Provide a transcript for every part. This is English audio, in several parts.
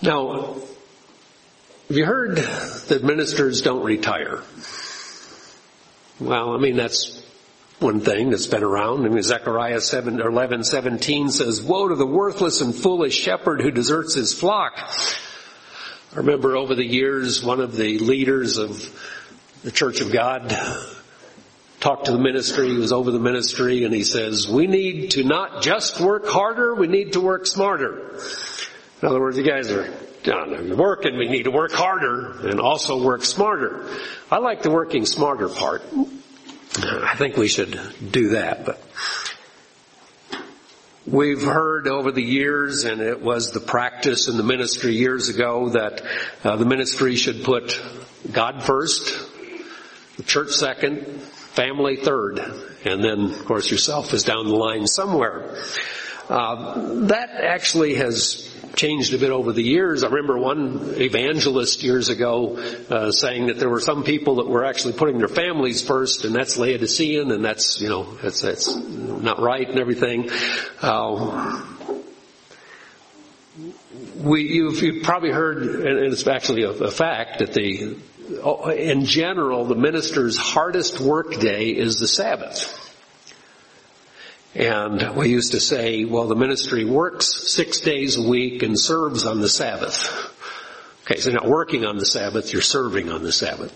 Now, have you heard that ministers don't retire? Well, that's one thing that's been around. Zechariah 11:17 says, "Woe to the worthless and foolish shepherd who deserts his flock." I remember over the years, one of the leaders of the Church of God talked to the ministry. He was over the ministry, and he says, "We need to not just work harder, we need to work smarter." In other words, you guys are working, we need to work harder and also work smarter. I like the working smarter part. I think we should do that. But we've heard over the years, and it was the practice in the ministry years ago, that the ministry should put God first, the church second, family third, and then, of course, yourself is down the line somewhere. That actually has changed a bit over the years. I remember one evangelist years ago saying that there were some people that were actually putting their families first, and that's Laodicean, and that's not right and everything. You've probably heard, and it's actually a fact, that in general, the minister's hardest work day is the Sabbath. And we used to say, well, the ministry works 6 days a week and serves on the Sabbath. Okay, so you're not working on the Sabbath, you're serving on the Sabbath.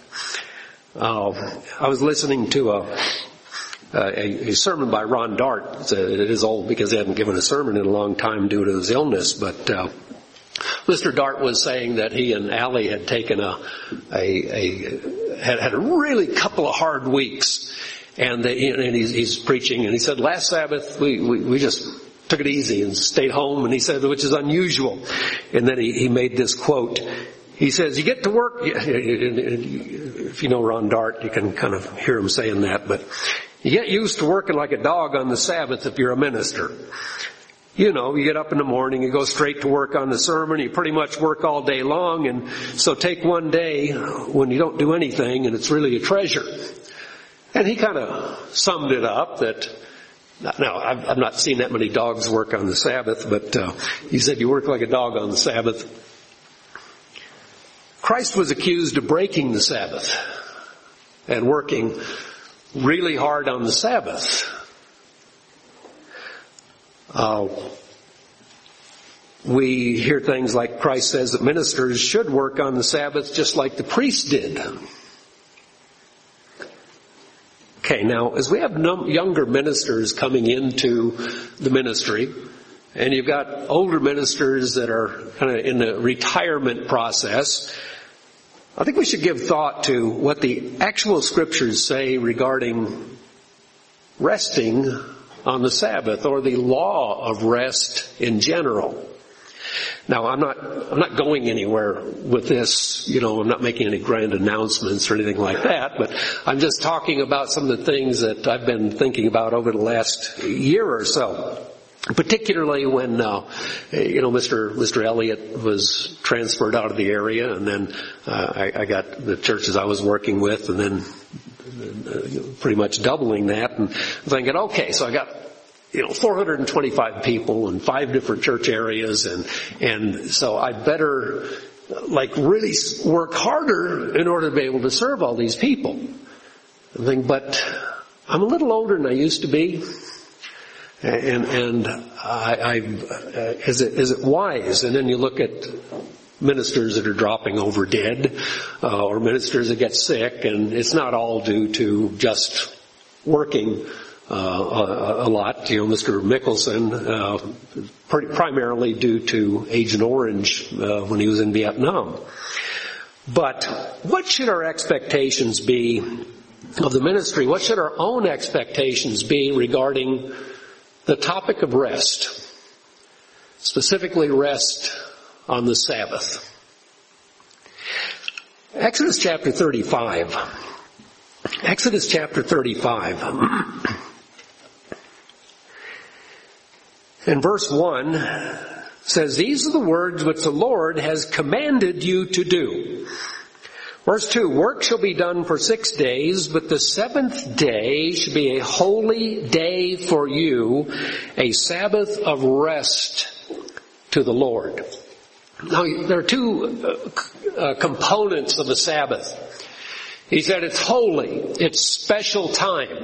I was listening to a sermon by Ron Dart. It is old because he hadn't given a sermon in a long time due to his illness, but Mr. Dart was saying that he and Allie had taken had a really couple of hard weeks. And he's preaching, and he said, last Sabbath we just took it easy and stayed home, and he said, which is unusual. And then he made this quote. He says, you get to work, if you know Ron Dart, you can kind of hear him saying that, but you get used to working like a dog on the Sabbath if you're a minister. You get up in the morning, you go straight to work on the sermon, you pretty much work all day long, and so take one day when you don't do anything, and it's really a treasure. And he kind of summed it up that, now I've not seen that many dogs work on the Sabbath, but he said you work like a dog on the Sabbath. Christ was accused of breaking the Sabbath and working really hard on the Sabbath. We hear things like Christ says that ministers should work on the Sabbath just like the priests did. Okay, now, as we have younger ministers coming into the ministry, and you've got older ministers that are kind of in the retirement process, I think we should give thought to what the actual scriptures say regarding resting on the Sabbath, or the law of rest in general. Now, I'm not going anywhere with this, I'm not making any grand announcements or anything like that, but I'm just talking about some of the things that I've been thinking about over the last year or so. Particularly when, Mr. Elliott was transferred out of the area, and then I got the churches I was working with, and then pretty much doubling that, and thinking, okay, so I got 425 people in 5 different church areas, and so I better really work harder in order to be able to serve all these people. I think, but I'm a little older than I used to be, and is it wise? And then you look at ministers that are dropping over dead, or ministers that get sick, and it's not all due to just working a lot. Mr. Mickelson, primarily due to Agent Orange when he was in Vietnam. But what should our expectations be of the ministry? What should our own expectations be regarding the topic of rest? Specifically, rest on the Sabbath. Exodus chapter 35. Exodus chapter 35. And verse 1 says, these are the words which the Lord has commanded you to do. Verse 2, work shall be done for 6 days, but the 7th day shall be a holy day for you, a Sabbath of rest to the Lord. Now, there are two components of the Sabbath. He said it's holy, it's special time.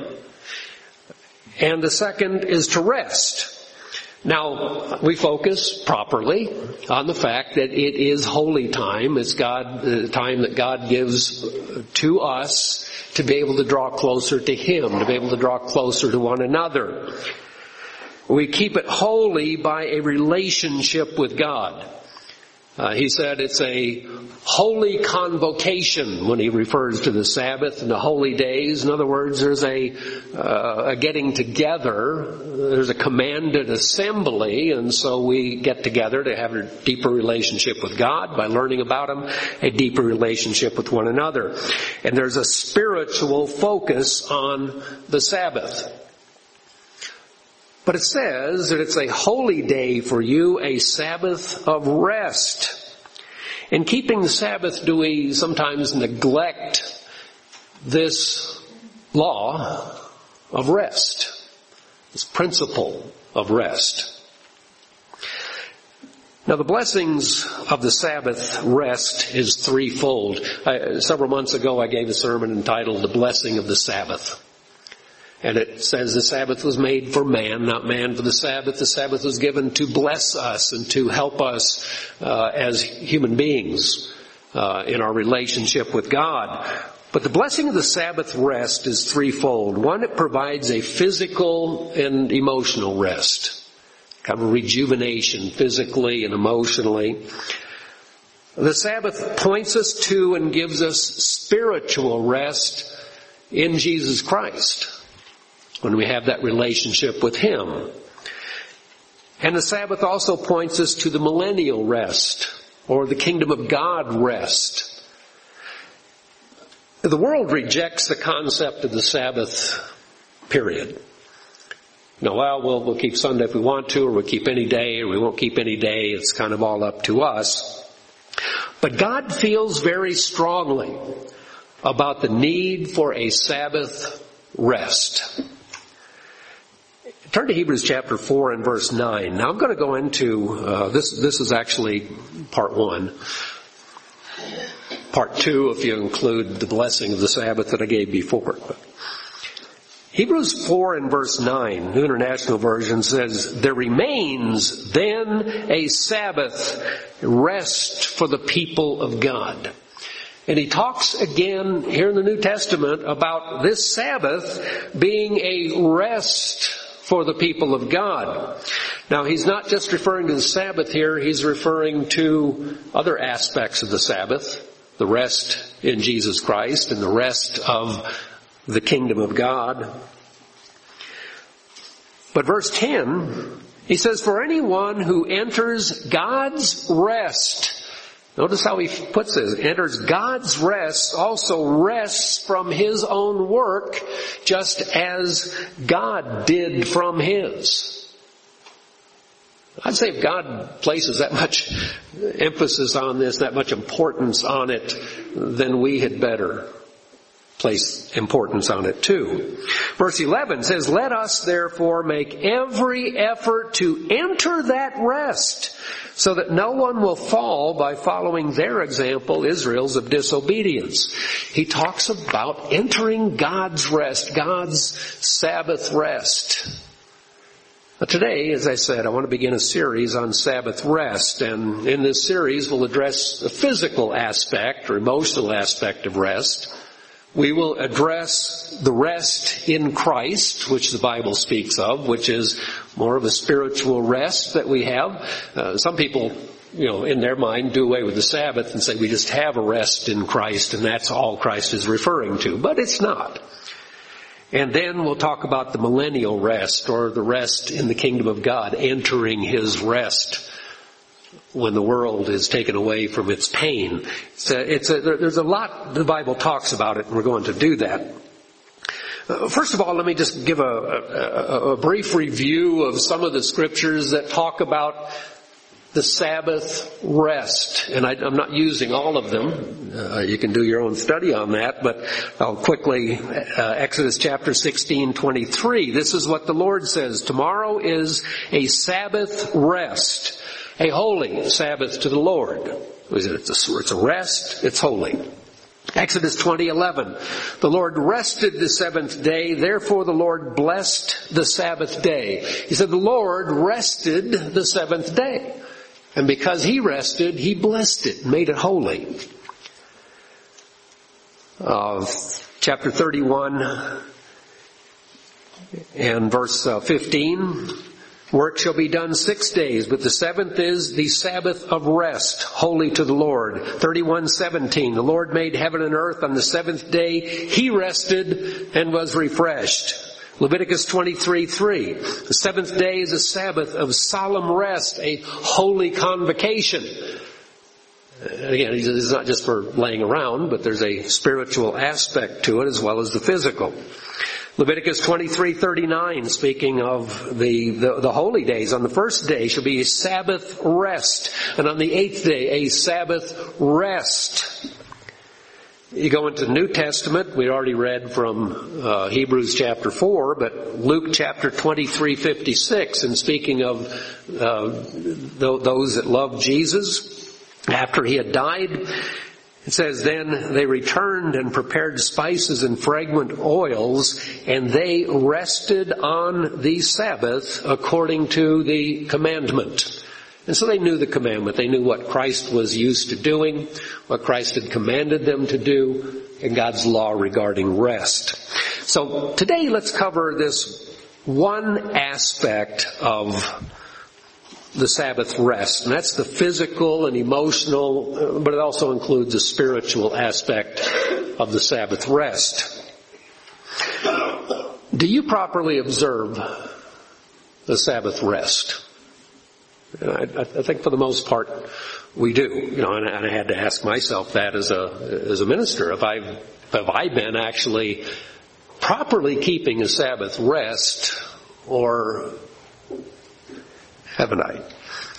And the second is to rest. Now, we focus properly on the fact that it is holy time. It's the time that God gives to us to be able to draw closer to Him, to be able to draw closer to one another. We keep it holy by a relationship with God. He said it's a holy convocation when he refers to the Sabbath and the holy days. In other words, there's a getting together. There's a commanded assembly, and so we get together to have a deeper relationship with God by learning about Him, a deeper relationship with one another. And there's a spiritual focus on the Sabbath. But it says that it's a holy day for you, a Sabbath of rest. In keeping the Sabbath, do we sometimes neglect this law of rest, this principle of rest? Now, the blessings of the Sabbath rest is threefold. Several months ago, I gave a sermon entitled "The Blessing of the Sabbath." And it says the Sabbath was made for man, not man for the Sabbath. The Sabbath was given to bless us and to help us as human beings in our relationship with God. But the blessing of the Sabbath rest is threefold. One, it provides a physical and emotional rest, kind of a rejuvenation physically and emotionally. The Sabbath points us to and gives us spiritual rest in Jesus Christ, when we have that relationship with Him. And the Sabbath also points us to the millennial rest, or the kingdom of God rest. The world rejects the concept of the Sabbath, period. We'll keep Sunday if we want to, or we'll keep any day, or we won't keep any day. It's kind of all up to us. But God feels very strongly about the need for a Sabbath rest. Turn to Hebrews chapter 4 and verse 9. Now I'm going to go into, this is actually part 1. Part 2 if you include the blessing of the Sabbath that I gave before. Hebrews 4 and verse 9, New International Version says, "There remains then a Sabbath rest for the people of God." And he talks again here in the New Testament about this Sabbath being a rest for the people of God. Now, he's not just referring to the Sabbath here, he's referring to other aspects of the Sabbath, the rest in Jesus Christ and the rest of the kingdom of God. But verse 10, he says, "For anyone who enters God's rest," notice how he puts this, enters God's rest, also rests from his own work, just as God did from His. I'd say if God places that much emphasis on this, that much importance on it, then we had better place importance on it too. Verse 11 says, "Let us therefore make every effort to enter that rest, so that no one will fall by following their example, Israel's, of disobedience." He talks about entering God's rest, God's Sabbath rest. But today, as I said, I want to begin a series on Sabbath rest. And in this series, we'll address the physical aspect or emotional aspect of rest. We will address the rest in Christ, which the Bible speaks of, which is more of a spiritual rest that we have. Some people, in their mind do away with the Sabbath and say we just have a rest in Christ and that's all Christ is referring to. But it's not. And then we'll talk about the millennial rest, or the rest in the kingdom of God, entering His rest when the world is taken away from its pain. There's a lot the Bible talks about it, and we're going to do that. First of all, let me just give a brief review of some of the scriptures that talk about the Sabbath rest. And I'm not using all of them. You can do your own study on that, but I'll quickly, Exodus chapter 16:23. This is what the Lord says: "Tomorrow is a Sabbath rest A holy Sabbath to the Lord. It's a rest, it's holy. Exodus 20:11. The Lord rested the seventh day, therefore the Lord blessed the Sabbath day. He said the Lord rested the seventh day. And because He rested, He blessed it, made it holy. Chapter 31 and verse 15. Work shall be done 6 days, but the seventh is the Sabbath of rest, holy to the Lord. 31:17. The Lord made heaven and earth on the seventh day. He rested and was refreshed. Leviticus 23:3. The seventh day is a Sabbath of solemn rest, a holy convocation. Again, it's not just for laying around, but there's a spiritual aspect to it as well as the physical. Leviticus 23:39, speaking of the holy days, on the first day shall be a Sabbath rest, and on the eighth day a Sabbath rest. You go into the New Testament, we already read from Hebrews chapter 4, but Luke chapter 23:56, and speaking of those that love Jesus, after He had died, it says, then they returned and prepared spices and fragrant oils, and they rested on the Sabbath according to the commandment. And so they knew the commandment. They knew what Christ was used to doing, what Christ had commanded them to do, and God's law regarding rest. So today let's cover this one aspect of the Sabbath rest, and that's the physical and emotional, but it also includes the spiritual aspect of the Sabbath rest. Do you properly observe the Sabbath rest? I think for the most part we do. And I had to ask myself that as a minister. Have I been actually properly keeping a Sabbath rest, or haven't I?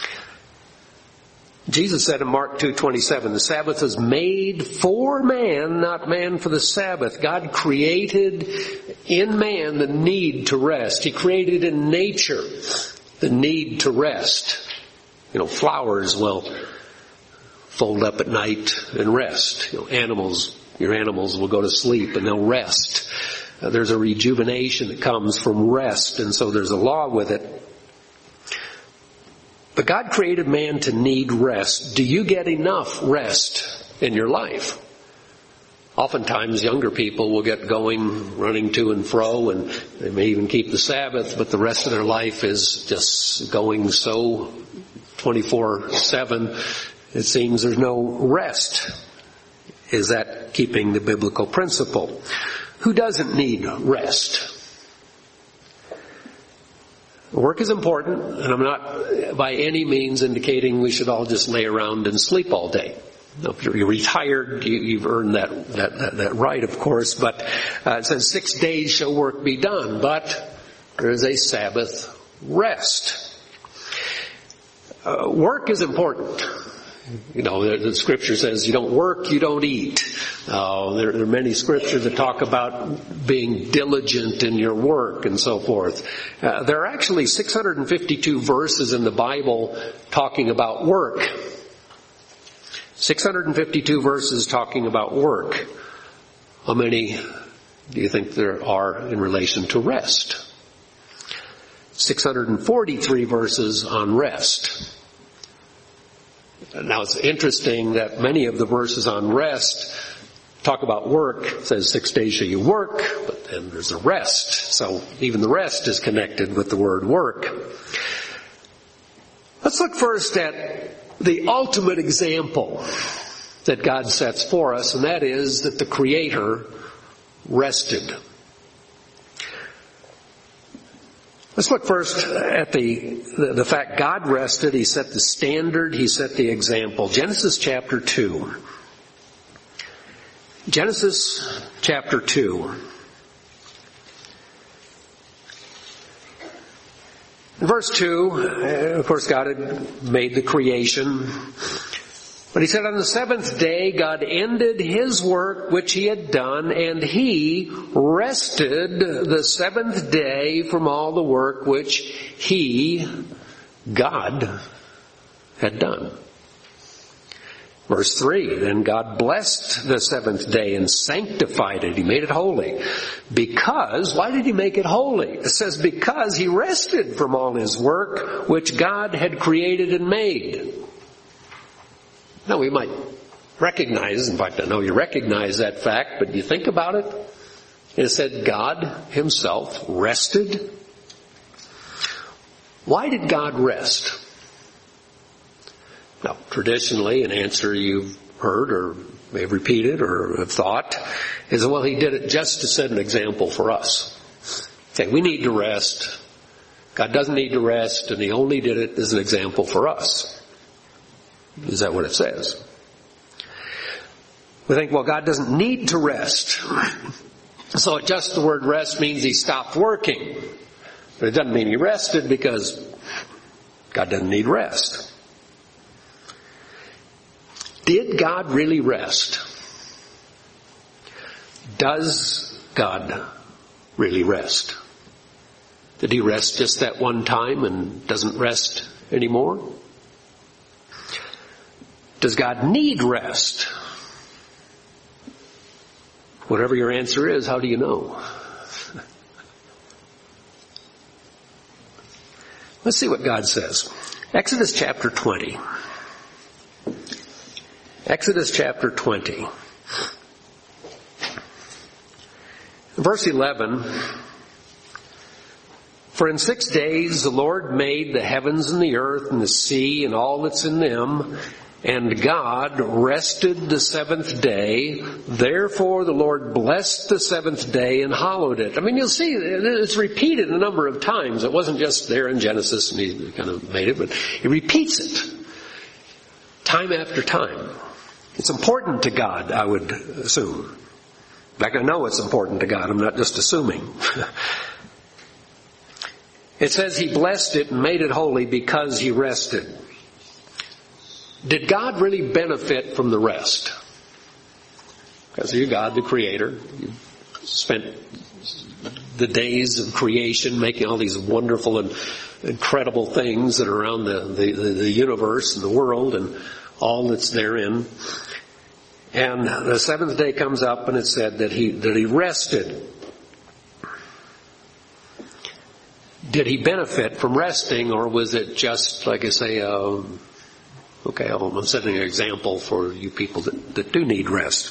Jesus said in Mark 2:27, the Sabbath was made for man, not man for the Sabbath. God created in man the need to rest. He created in nature the need to rest. Flowers will fold up at night and rest. Your animals will go to sleep and they'll rest. There's a rejuvenation that comes from rest, and so there's a law with it. But God created man to need rest. Do you get enough rest in your life? Oftentimes younger people will get going, running to and fro, and they may even keep the Sabbath, but the rest of their life is just going so 24/7. It seems there's no rest. Is that keeping the biblical principle? Who doesn't need rest? Work is important, and I'm not by any means indicating we should all just lay around and sleep all day. If you're retired, you've earned that right, of course, but it says 6 days shall work be done, but there is a Sabbath rest. Work is important. The scripture says you don't work, you don't eat. There are many scriptures that talk about being diligent in your work and so forth. There are actually 652 verses in the Bible talking about work. 652 verses talking about work. How many do you think there are in relation to rest? 643 verses on rest. Now it's interesting that many of the verses on rest talk about work. It says 6 days shall you work, but then there's a rest. So even the rest is connected with the word work. Let's look first at the ultimate example that God sets for us, and that is that the Creator rested. Let's look first at the fact God rested. He set the standard. He set the example. Genesis chapter 2. Genesis chapter 2. In verse 2, of course, God had made the creation. But He said, on the seventh day, God ended His work which He had done, and He rested the seventh day from all the work which He, God, had done. Verse 3, then God blessed the seventh day and sanctified it. He made it holy. Because, why did he make it holy? It says because he rested from all his work which God had created and made. Now we might recognize, in fact I know you recognize that fact, but you think about it. It said God himself rested. Why did God rest? Now, traditionally, an answer you've heard or may have repeated or have thought is, well, he did it just to set an example for us. Okay, we need to rest. God doesn't need to rest, and he only did it as an example for us. Is that what it says? We think, well, God doesn't need to rest. So just the word rest means he stopped working. But it doesn't mean he rested, because God doesn't need rest. Did God really rest? Does God really rest? Did he rest just that one time and doesn't rest anymore? Does God need rest? Whatever your answer is, how do you know? Let's see what God says. Exodus chapter 20. Exodus chapter 20. Verse 11. For in 6 days the Lord made the heavens and the earth and the sea and all that's in them, and God rested the seventh day. Therefore the Lord blessed the seventh day and hallowed it. I mean, you'll see it's repeated a number of times. It wasn't just there in Genesis and he kind of made it, but he repeats it time after time. It's important to God, I would assume. In fact, I know it's important to God. I'm not just assuming. It says he blessed it and made it holy because he rested. Did God really benefit from the rest? Because you're God, the Creator. You spent the days of creation making all these wonderful and incredible things that are around the universe and the world and all that's therein. And the seventh day comes up and it said that he rested. Did he benefit from resting, or was it just, like I say, I'm setting an example for you people that do need rest.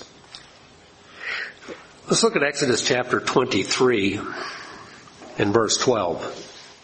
Let's look at Exodus chapter 23 and verse 12.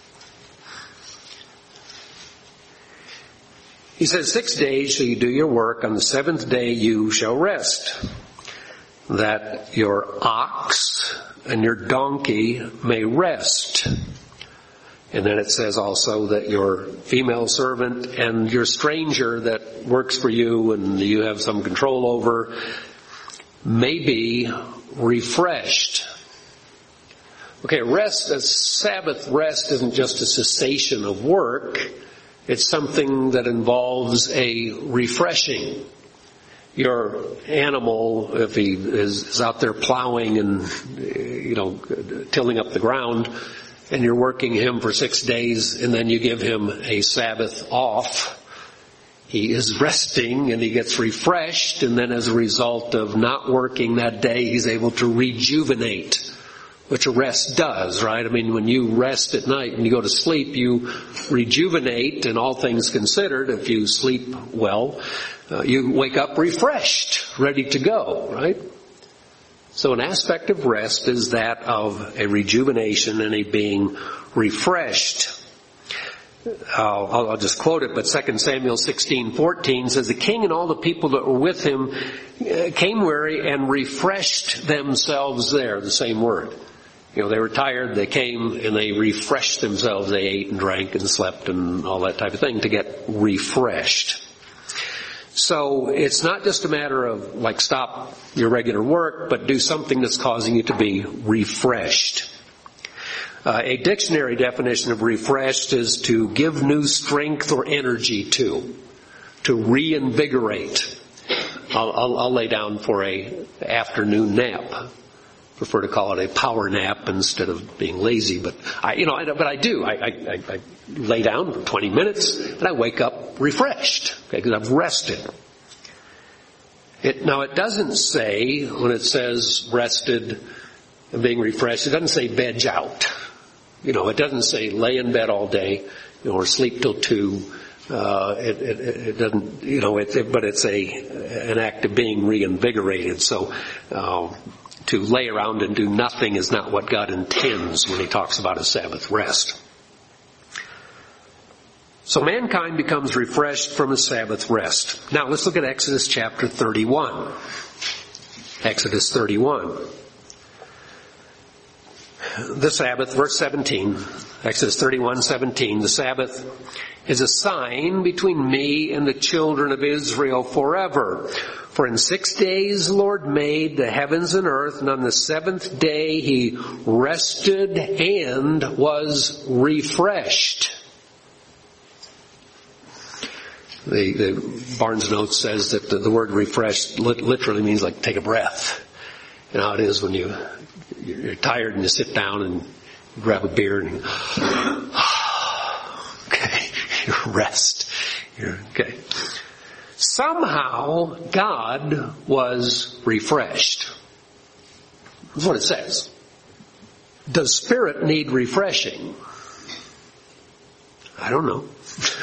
He says, 6 days shall you do your work, on the seventh day you shall rest, that your ox and your donkey may rest. And then it says also that your female servant and your stranger that works for you and you have some control over may be refreshed. Okay, rest, a Sabbath rest isn't just a cessation of work. It's something that involves a refreshing. Your animal, if he is out there plowing and, tilling up the ground, and you're working him for 6 days, and then you give him a Sabbath off, he is resting and he gets refreshed, and then as a result of not working that day, he's able to rejuvenate, which a rest does, right? I mean, when you rest at night and you go to sleep, you rejuvenate, and all things considered, if you sleep well, you wake up refreshed, ready to go, right? So an aspect of rest is that of a rejuvenation and a being refreshed. I'll just quote it, but 2 Samuel 16:14 says, the king and all the people that were with him came weary and refreshed themselves there, the same word. They were tired, they came and they refreshed themselves. They ate and drank and slept and all that type of thing to get refreshed. So it's not just a matter of stop your regular work, but do something that's causing you to be refreshed. A dictionary definition of refreshed is to give new strength or energy to reinvigorate. I'll lay down for a afternoon nap. prefer to call it a power nap instead of being lazy, but I do. I lay down for 20 minutes and I wake up refreshed, because I've rested. Now it doesn't say, when it says rested and being refreshed, it doesn't say veg out. It doesn't say lay in bed all day, or sleep till 2. It doesn't, but it's an act of being reinvigorated. So, to lay around and do nothing is not what God intends when He talks about a Sabbath rest. So mankind becomes refreshed from a Sabbath rest. Now let's look at Exodus chapter 31. Exodus 31. The Sabbath, verse 17, Exodus 31:17, the Sabbath is a sign between me and the children of Israel forever. For in 6 days the Lord made the heavens and earth, and on the 7th day He rested and was refreshed. The Barnes Notes says that the word refreshed literally means like take a breath. You know how it is when you're tired and you sit down and grab a beer and okay, you rest. Okay. Somehow God was refreshed. That's what it says. Does spirit need refreshing? I don't know.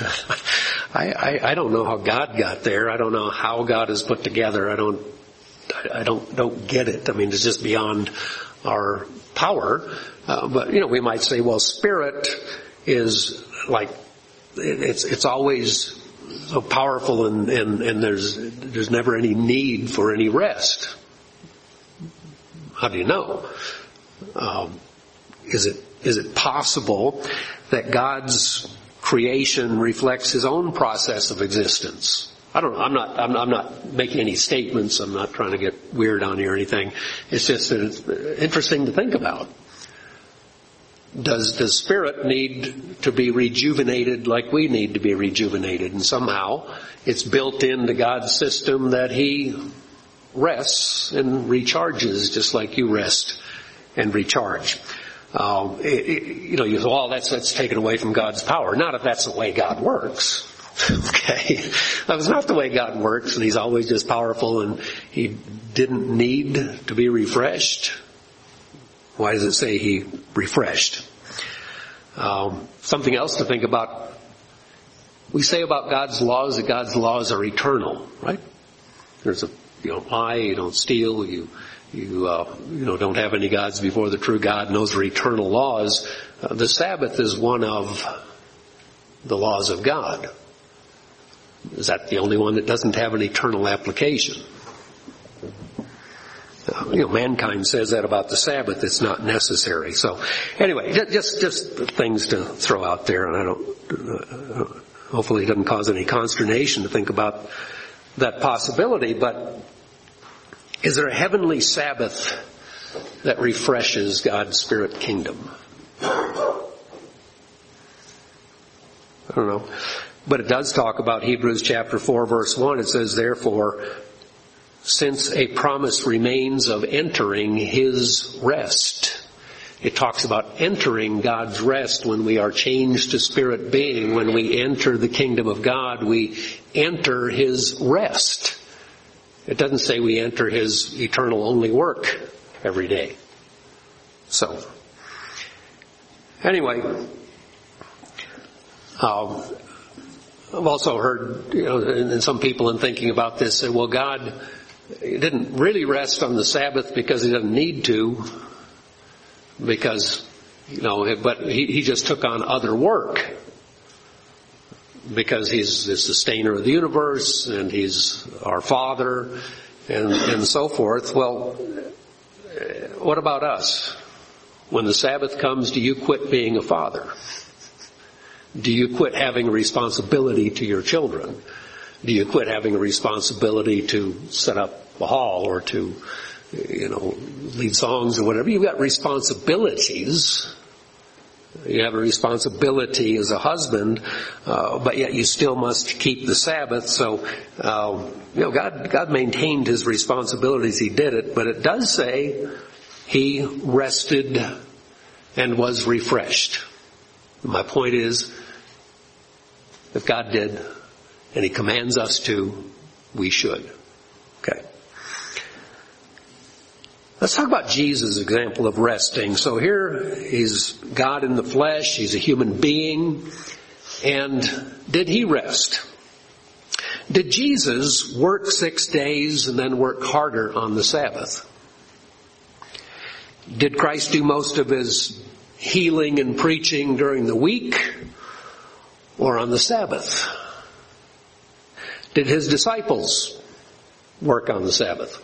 I don't know how God got there. I don't know how God is put together. I don't get it. I mean, it's just beyond our power. But we might say, well, spirit is like it's always so powerful, and there's never any need for any rest. How do you know? Is it possible that God's creation reflects His own process of existence? I don't know. I'm not making any statements. I'm not trying to get weird on you or anything. It's just that it's interesting to think about. Does spirit need to be rejuvenated like we need to be rejuvenated? And somehow it's built into God's system that He rests and recharges just like you rest and recharge. You say, that's taken away from God's power. Not if that's the way God works. Okay. That's not the way God works, and He's always just powerful and He didn't need to be refreshed. Why does it say He refreshed? Something else to think about. We say about God's laws that God's laws are eternal, right? There's you don't lie, you don't steal, you don't have any gods before the true God, and those are eternal laws. The Sabbath is one of the laws of God. Is that the only one that doesn't have an eternal application? Mankind says that about the Sabbath. It's not necessary. So, anyway, just things to throw out there, and I don't. Hopefully, it doesn't cause any consternation to think about that possibility. But is there a heavenly Sabbath that refreshes God's spirit kingdom? I don't know. But it does talk about Hebrews chapter 4 verse 1. It says, therefore, since a promise remains of entering His rest. It talks about entering God's rest when we are changed to spirit being. When we enter the kingdom of God, we enter His rest. It doesn't say we enter His eternal only work every day. So, anyway, I've also heard, and some people in thinking about this say, well, God didn't really rest on the Sabbath because He doesn't need to, because, but He just took on other work because He's the sustainer of the universe and He's our Father and so forth. Well, what about us? When the Sabbath comes, do you quit being a father? Do you quit having a responsibility to your children? Do you quit having a responsibility to set up a hall or to, lead songs or whatever? You've got responsibilities. You have a responsibility as a husband, but yet you still must keep the Sabbath. So, God maintained His responsibilities. He did it, but it does say he rested and was refreshed. My point is, if God did, and he commands us to, we should. Okay. Let's talk about Jesus' example of resting. So here, he's God in the flesh, he's a human being, and did he rest? Did Jesus work 6 days and then work harder on the Sabbath? Did Christ do most of his healing and preaching during the week or on the Sabbath? Did his disciples work on the Sabbath?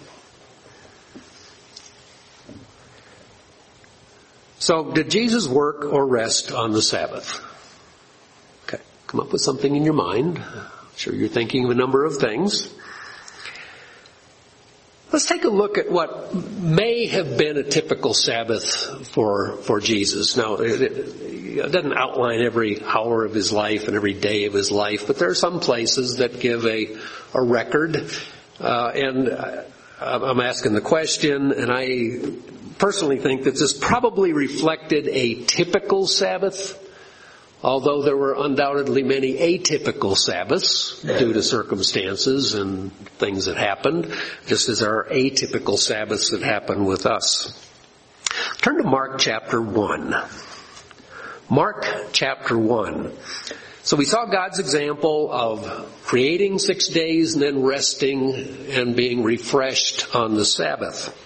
So, did Jesus work or rest on the Sabbath? Okay, come up with something in your mind. I'm sure you're thinking of a number of things. Let's take a look at what may have been a typical Sabbath for Jesus. Now, it doesn't outline every hour of his life and every day of his life, but there are some places that give a record. And I'm asking the question, and I personally think that this probably reflected a typical Sabbath, although there were undoubtedly many atypical Sabbaths due to circumstances and things that happened, just as there are atypical Sabbaths that happen with us. Turn to Mark chapter 1. Mark chapter 1. So we saw God's example of creating 6 days and then resting and being refreshed on the Sabbath.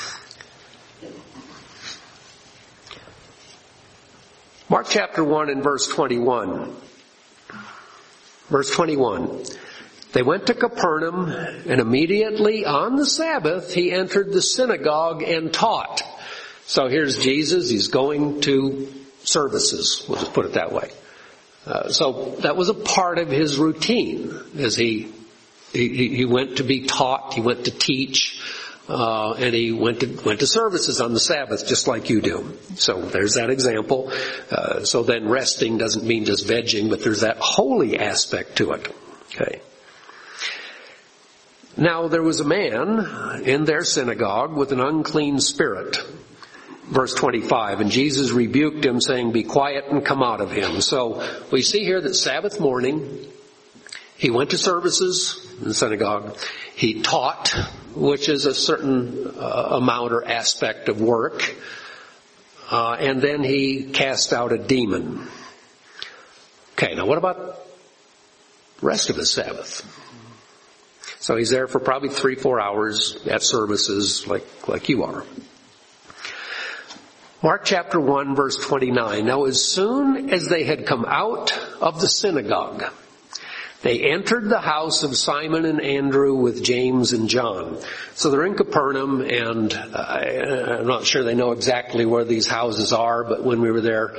Mark chapter 1 and verse 21. Verse 21. They went to Capernaum, and immediately on the Sabbath he entered the synagogue and taught. So here's Jesus. He's going to services. We'll just put it that way. So that was a part of his routine as he went to be taught. He went to teach. And he went to services on the Sabbath, just like you do. So there's that example. So then resting doesn't mean just vegging, but there's that holy aspect to it. Okay. Now there was a man in their synagogue with an unclean spirit. Verse 25, and Jesus rebuked him, saying, "Be quiet and come out of him." So we see here that Sabbath morning, he went to services in the synagogue. He taught, which is a certain amount or aspect of work. And then he cast out a demon. Okay, now what about the rest of his Sabbath? So he's there for probably 3-4 hours at services like you are. Mark chapter 1 verse 29. Now as soon as they had come out of the synagogue, they entered the house of Simon and Andrew with James and John. So they're in Capernaum, and I'm not sure they know exactly where these houses are, but when we were there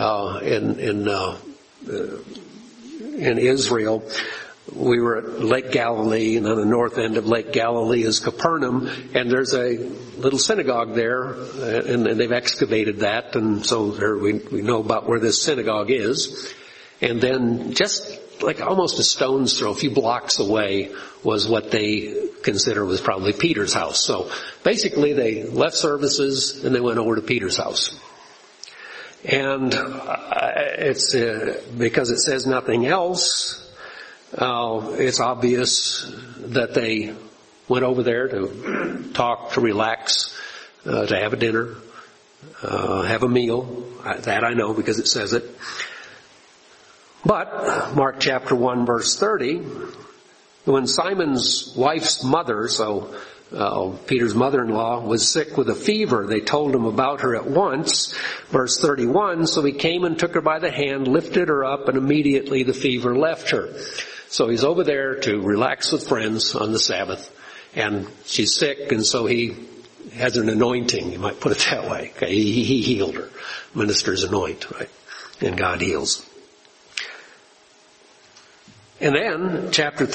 in Israel, we were at Lake Galilee, and on the north end of Lake Galilee is Capernaum, and there's a little synagogue there, and they've excavated that, and so there we know about where this synagogue is. And then just like almost a stone's throw, a few blocks away, was what they consider was probably Peter's house. So basically they left services and they went over to Peter's house. And it's because it says nothing else, it's obvious that they went over there to talk, to relax, to have a dinner, have a meal. That I know because it says it. But, Mark chapter 1 verse 30, when Simon's wife's mother, so Peter's mother-in-law, was sick with a fever, they told him about her at once. Verse 31, so he came and took her by the hand, lifted her up, and immediately the fever left her. So he's over there to relax with friends on the Sabbath, and she's sick, and so he has an anointing, you might put it that way. Okay, he healed her. Ministers anoint, right? And God heals. And then, chapter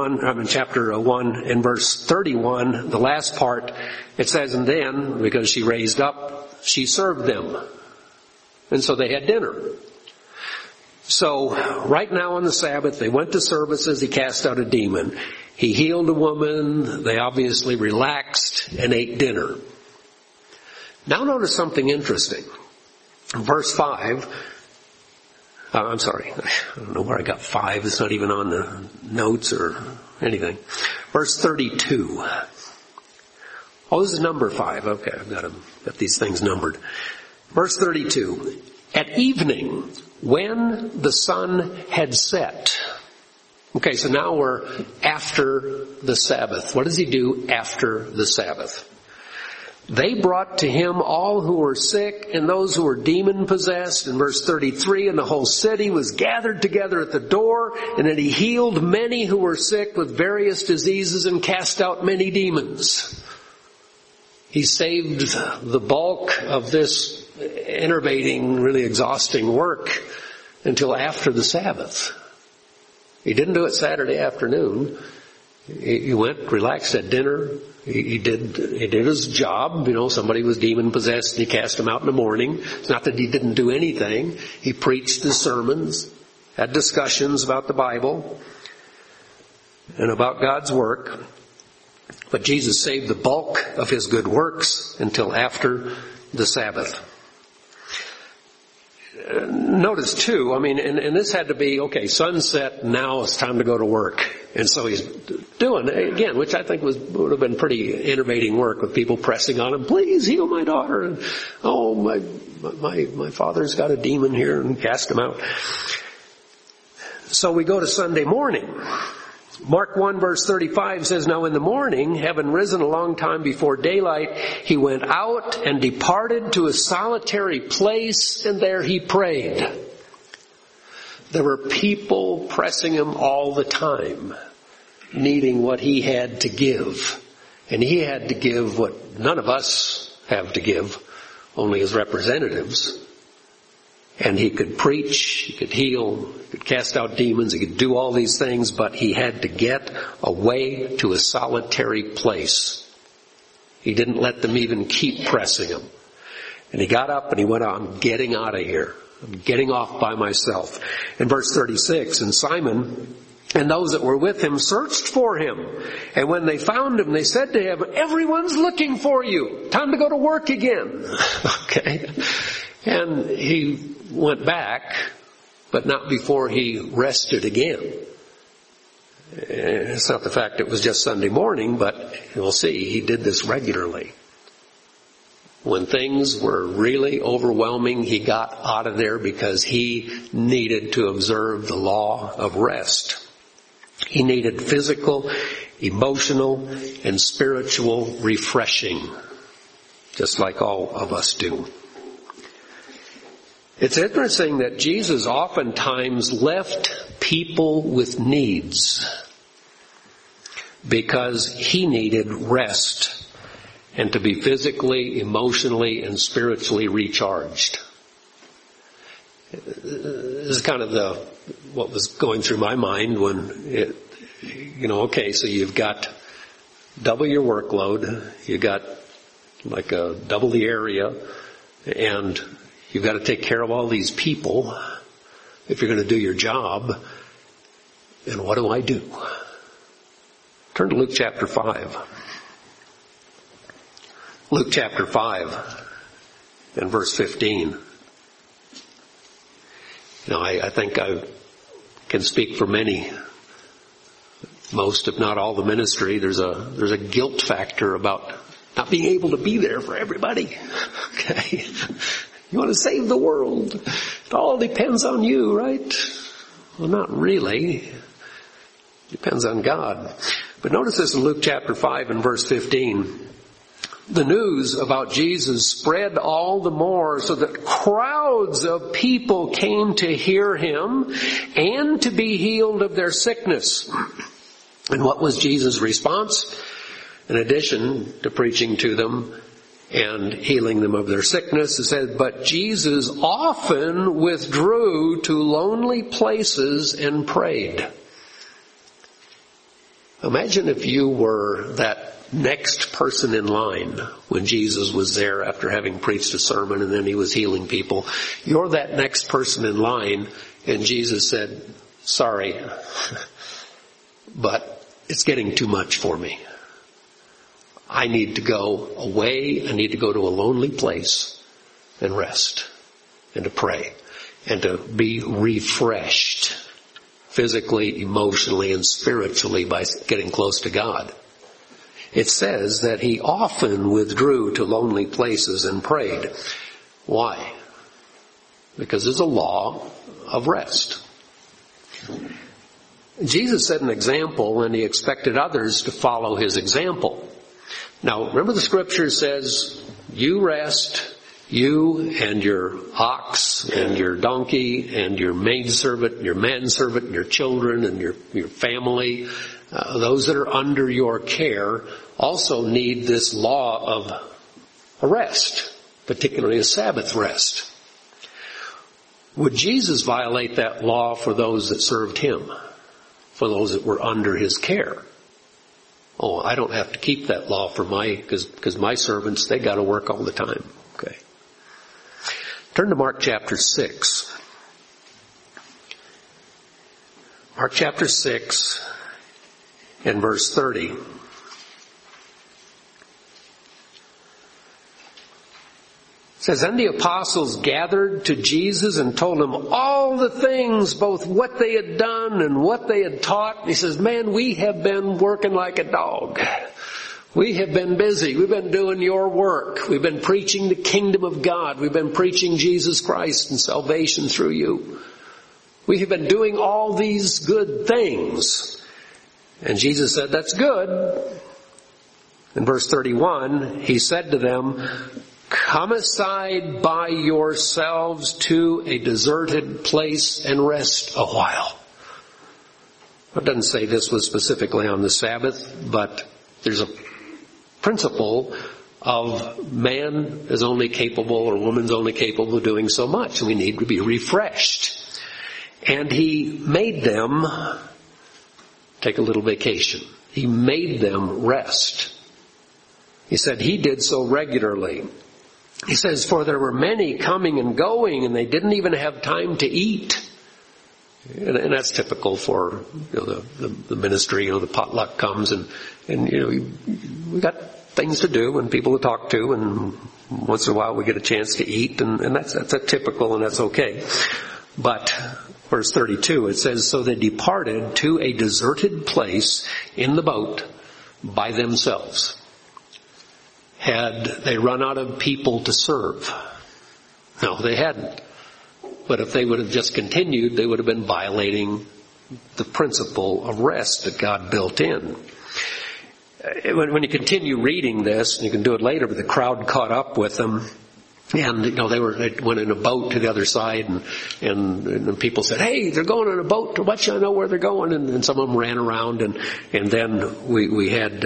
1 and verse 31, the last part, it says, and then, because she raised up, she served them. And so they had dinner. So, right now on the Sabbath, they went to services, he cast out a demon. He healed a woman, they obviously relaxed and ate dinner. Now notice something interesting. Verse 5, I'm sorry, I don't know where I got 5. It's not even on the notes or anything. Verse 32. Oh, this is number 5. Okay, I've got these things numbered. Verse 32. At evening, when the sun had set. Okay, so now we're after the Sabbath. What does he do after the Sabbath? They brought to him all who were sick and those who were demon-possessed. In verse 33, and the whole city was gathered together at the door, and then he healed many who were sick with various diseases and cast out many demons. He saved the bulk of this enervating, really exhausting work until after the Sabbath. He didn't do it Saturday afternoon. He went, relaxed at dinner. He did his job. Somebody was demon-possessed and he cast them out in the morning. It's not that he didn't do anything. He preached his sermons, had discussions about the Bible and about God's work. But Jesus saved the bulk of his good works until after the Sabbath. Notice too, and this had to be, okay, sunset, now it's time to go to work. And so he's doing, again, which I think would have been pretty enervating work with people pressing on him, please heal my daughter. And, oh, my father's got a demon here, and cast him out. So we go to Sunday morning. Mark 1 verse 35 says, now in the morning, having risen a long time before daylight, he went out and departed to a solitary place, and there he prayed. There were people pressing him all the time, needing what he had to give. And he had to give what none of us have to give, only as representatives. And he could preach, he could heal, he could cast out demons, he could do all these things, but he had to get away to a solitary place. He didn't let them even keep pressing him. And he got up and he went, I'm getting out of here. I'm getting off by myself. In verse 36, and Simon and those that were with him searched for him. And when they found him, they said to him, everyone's looking for you. Time to go to work again. Okay. And he went back, but not before he rested again. It's not the fact it was just Sunday morning, but you'll see he did this regularly. When things were really overwhelming, he got out of there because he needed to observe the law of rest. He needed physical, emotional, and spiritual refreshing, just like all of us do. It's interesting that Jesus oftentimes left people with needs because he needed rest and to be physically, emotionally, and spiritually recharged. This is kind of what was going through my mind when okay, so you've got double your workload, you've got double the area, and you've got to take care of all these people if you're going to do your job. And what do? Turn to Luke chapter 5. Luke chapter 5 and verse 15. I think I can speak for most if not all the ministry. There's a guilt factor about not being able to be there for everybody. Okay. You want to save the world. It all depends on you, right? Well, not really. It depends on God. But notice this in Luke chapter 5 and verse 15. The news about Jesus spread all the more so that crowds of people came to hear him and to be healed of their sickness. And what was Jesus' response? In addition to preaching to them and healing them of their sickness, it said, but Jesus often withdrew to lonely places and prayed. Imagine if you were that next person in line when Jesus was there after having preached a sermon and then he was healing people. You're that next person in line and Jesus said, sorry, but it's getting too much for me. I need to go away. I need to go to a lonely place and rest and to pray and to be refreshed physically, emotionally, and spiritually by getting close to God. It says that he often withdrew to lonely places and prayed. Why? Because there's a law of rest. Jesus set an example, and he expected others to follow his example. Now, remember the scripture says, you rest, you and your ox and your donkey and your maidservant, your manservant, your children and your family, those that are under your care also need this law of a rest, particularly a Sabbath rest. Would Jesus violate that law for those that served him, for those that were under his care? Oh, I don't have to keep that law for because my servants, they got to work all the time. Okay. Turn to Mark chapter 6. Mark chapter 6 and verse 30. It says, then the apostles gathered to Jesus and told him all the things, both what they had done and what they had taught. And he says, man, we have been working like a dog. We have been busy. We've been doing your work. We've been preaching the kingdom of God. We've been preaching Jesus Christ and salvation through you. We have been doing all these good things. And Jesus said, that's good. In verse 31, he said to them, come aside by yourselves to a deserted place and rest a while. It doesn't say this was specifically on the Sabbath, but there's a principle of man is only capable or woman's only capable of doing so much. We need to be refreshed. And he made them take a little vacation. He made them rest. He said he did so regularly. He says, for there were many coming and going, and they didn't even have time to eat. And that's typical for the ministry. The potluck comes, and we got things to do and people to talk to, and once in a while we get a chance to eat, and that's a typical, and that's okay. But verse 32, it says, so they departed to a deserted place in the boat by themselves. Had they run out of people to serve? No, they hadn't. But if they would have just continued, they would have been violating the principle of rest that God built in. When you continue reading this, and you can do it later, but the crowd caught up with them, and they went in a boat to the other side, and people said, hey, they're going in a boat to let you know where they're going, and some of them ran around, and then we had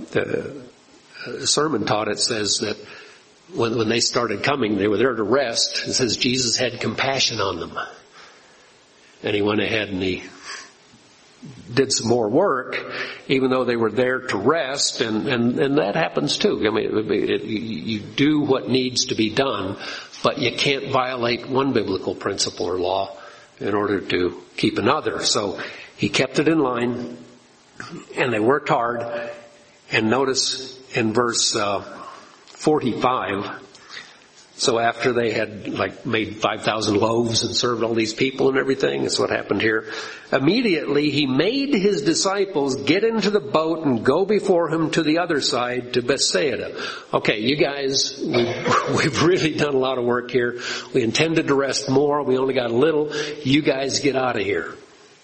a sermon taught, it says that when they started coming, they were there to rest. It says Jesus had compassion on them. And he went ahead and he did some more work, even though they were there to rest, and that happens too. I mean, you do what needs to be done, but you can't violate one biblical principle or law in order to keep another. So he kept it in line, and they worked hard. And notice in verse 45, so after they had made 5,000 loaves and served all these people and everything, that's what happened here. Immediately he made his disciples get into the boat and go before him to the other side, to Bethsaida. Okay, you guys, we've really done a lot of work here. We intended to rest more. We only got a little. You guys get out of here.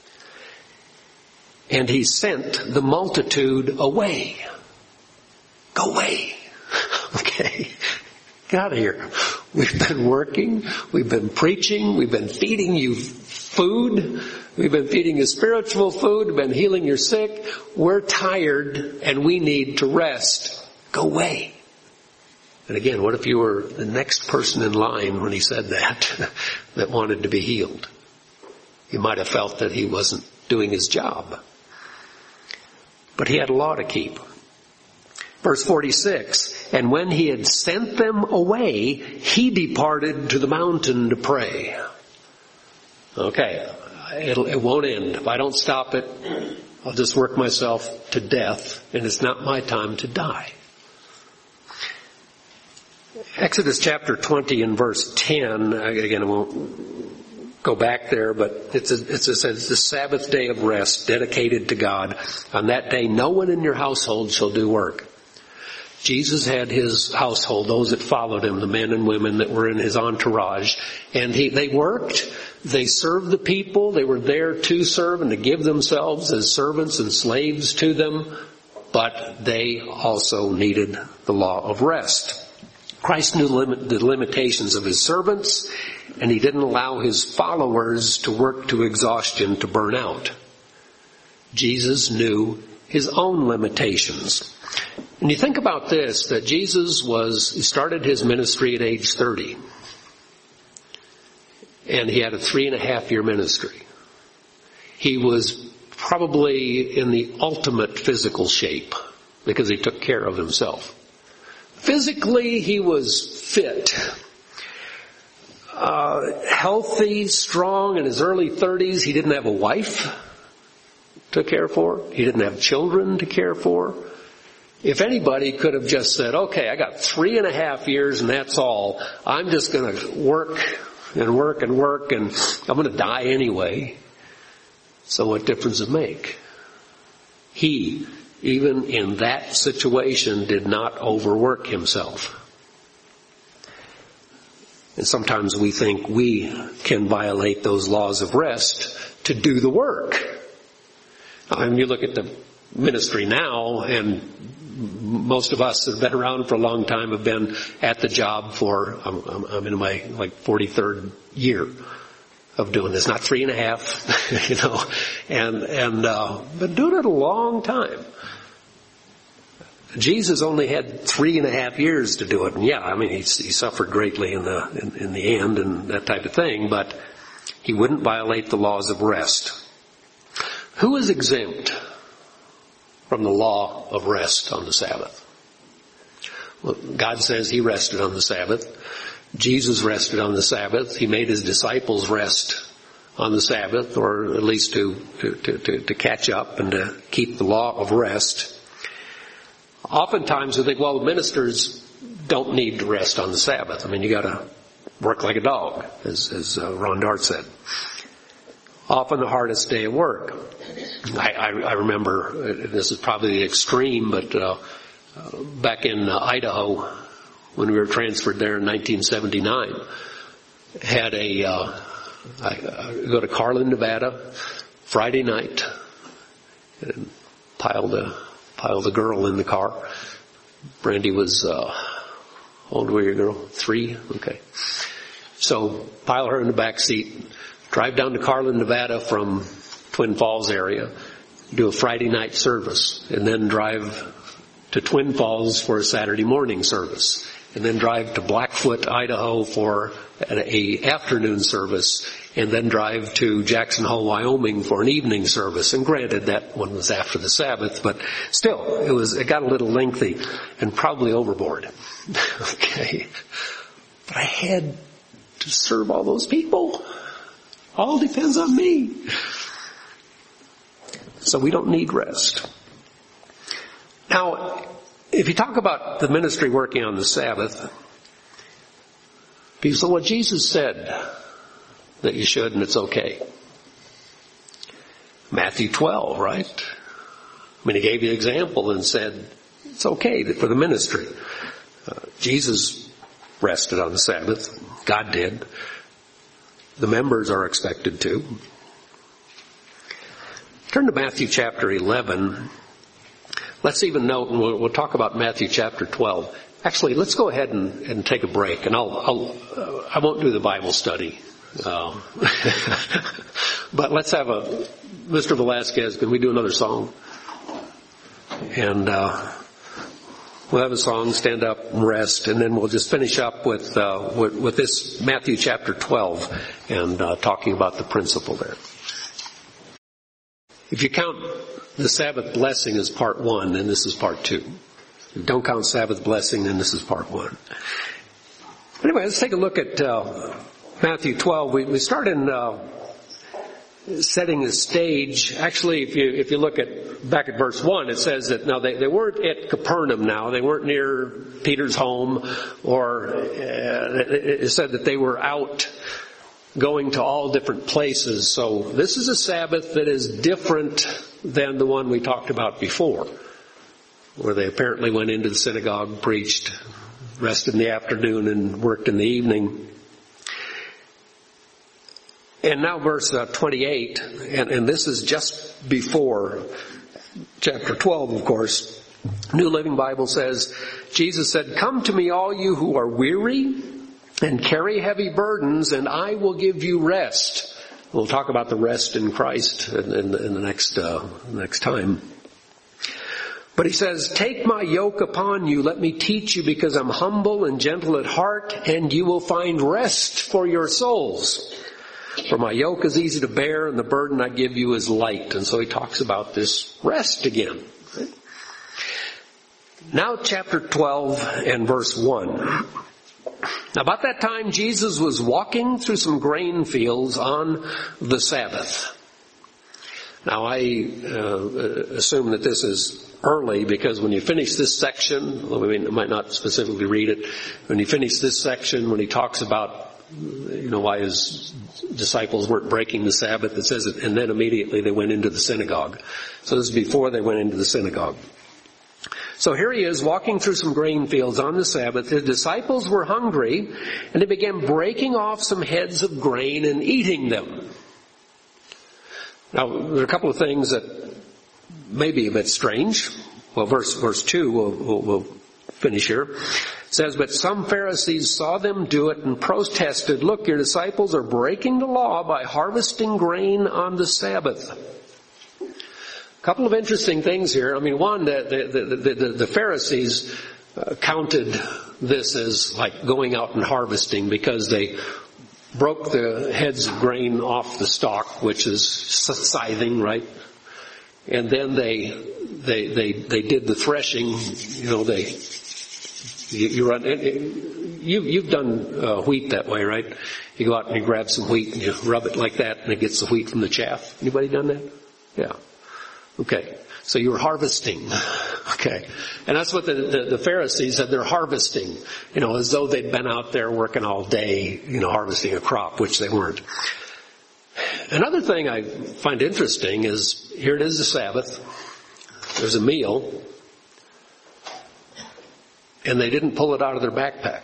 And he sent the multitude away. Go away. Okay. Get out of here. We've been working. We've been preaching. We've been feeding you food. We've been feeding you spiritual food. We've been healing your sick. We're tired and we need to rest. Go away. And again, what if you were the next person in line when he said that wanted to be healed? You might have felt that he wasn't doing his job. But he had a law to keep. Verse 46, and when he had sent them away, he departed to the mountain to pray. Okay, it won't end. If I don't stop it, I'll just work myself to death, and it's not my time to die. Exodus chapter 20 and verse 10, again, I won't go back there, but it says the Sabbath day of rest dedicated to God. On that day, no one in your household shall do work. Jesus had his household, those that followed him, the men and women that were in his entourage, and they worked, they served the people, they were there to serve and to give themselves as servants and slaves to them, but they also needed the law of rest. Christ knew the limitations of his servants, and he didn't allow his followers to work to exhaustion to burn out. Jesus knew his own limitations. And you think about this, that Jesus he started his ministry at age 30. And he had a 3.5-year ministry. He was probably in the ultimate physical shape because he took care of himself. Physically, he was fit, healthy, strong in his early 30s. He didn't have a wife to care for. He didn't have children to care for. If anybody could have just said, okay, I got 3.5 years and that's all. I'm just going to work and work and work and I'm going to die anyway. So what difference does it make? He, even in that situation, did not overwork himself. And sometimes we think we can violate those laws of rest to do the work. I mean, you look at the ministry now, and most of us that have been around for a long time have been at the job for, I'm in my 43rd year of doing this, not 3.5, and been doing it a long time. Jesus only had 3.5 years to do it, and yeah, I mean, he suffered greatly in the end and that type of thing, but he wouldn't violate the laws of rest. Who is exempt from the law of rest on the Sabbath? Well, God says he rested on the Sabbath. Jesus rested on the Sabbath. He made his disciples rest on the Sabbath, or at least to catch up and to keep the law of rest. Oftentimes we think, well, the ministers don't need to rest on the Sabbath. I mean, you got to work like a dog, as Ron Dart said. Often the hardest day of work. I remember, this is probably the extreme, but back in Idaho, when we were transferred there in 1979, had I go to Carlin, Nevada, Friday night, and piled a girl in the car. Brandy was, how old were you, girl? 3? Okay. So pile her in the back seat, drive down to Carlin, Nevada from Twin Falls area, do a Friday night service, and then drive to Twin Falls for a Saturday morning service, and then drive to Blackfoot, Idaho for a afternoon service, and then drive to Jackson Hole, Wyoming for an evening service. And granted, that one was after the Sabbath, but still, it got a little lengthy and probably overboard. Okay. But I had to serve all those people. All depends on me. So we don't need rest. Now, if you talk about the ministry working on the Sabbath, people say, well, Jesus said that you should and it's okay. Matthew 12, right? I mean, he gave you an example and said it's okay for the ministry. Jesus rested on the Sabbath. God did. The members are expected to. Turn to Matthew chapter 11. Let's even note, and we'll talk about Matthew chapter 12. Actually, let's go ahead and take a break, and I won't do the Bible study. But let's have Mr. Velasquez, can we do another song? And we'll have a song, stand up and rest, and then we'll just finish up with this Matthew chapter 12 and talking about the principle there. If you count the Sabbath blessing as part 1, then this is part 2. If you don't count Sabbath blessing, then this is part 1. Anyway, let's take a look at Matthew 12. We start in setting the stage. Actually, if you look back at verse 1, it says that now they weren't at Capernaum now. They weren't near Peter's home, or it said that they were out going to all different places. So this is a Sabbath that is different than the one we talked about before, where they apparently went into the synagogue, preached, rested in the afternoon, and worked in the evening. And now verse 28, and this is just before chapter 12, of course. New Living Bible says, Jesus said, "Come to me, all you who are weary and carry heavy burdens, and I will give you rest." We'll talk about the rest in Christ in the next time. But he says, "Take my yoke upon you, let me teach you, because I'm humble and gentle at heart, and you will find rest for your souls. For my yoke is easy to bear, and the burden I give you is light." And so he talks about this rest again. Now chapter 12 and verse 1. Now, about that time, Jesus was walking through some grain fields on the Sabbath. Now, I assume that this is early, because when you finish this section, I might not specifically read it, when you finish this section, when he talks about why his disciples weren't breaking the Sabbath, it says, and then immediately they went into the synagogue. So this is before they went into the synagogue. So here he is walking through some grain fields on the Sabbath. His disciples were hungry, and they began breaking off some heads of grain and eating them. Now, there are a couple of things that may be a bit strange. Well, verse 2, we'll finish here. It says, "But some Pharisees saw them do it and protested, 'Look, your disciples are breaking the law by harvesting grain on the Sabbath.'" A couple of interesting things here. I mean, one, the Pharisees counted this as like going out and harvesting, because they broke the heads of grain off the stalk, which is scything, right? And then they did the threshing. You've done wheat that way, right? You go out and you grab some wheat and you rub it like that, and it gets the wheat from the chaff. Anybody done that? Yeah. Okay. So you were harvesting. Okay. And that's what the Pharisees said. They're harvesting, as though they'd been out there working all day, harvesting a crop, which they weren't. Another thing I find interesting is, here it is, the Sabbath. There's a meal. And they didn't pull it out of their backpack.